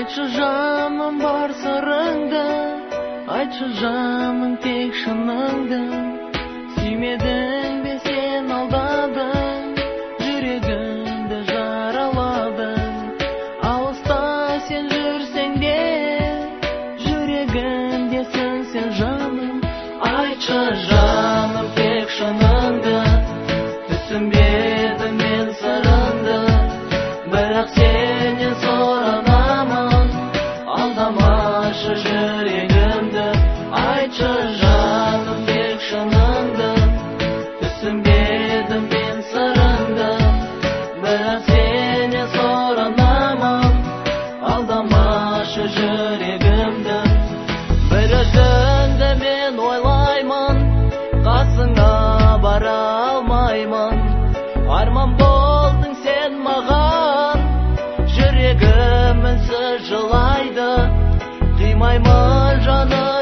Айтшы жаным бар сырыңды, айтшы жаным тек шыныңды. Сүймедің бе сен алдадың, жүрегімді жараладың. Алыста сен жүрсең де, жүрегімдесің сен жаным. Айтшы жаным тек шыныңды, түсінбедім мен сырыңды. Бірақ сенен соранамын, алдамашы жүрегімді. Айтшы жаным тек шыныңды, түсінбедім мен сырыңды. Бірақ сенен соранамын, алдамашы жүрегімді. Бір өзіңді мен ойлаймын, қасыңа бара алмаймын. Арман болдың сен маған, жүрегім үнсіз жылайды. Қимаймын жаным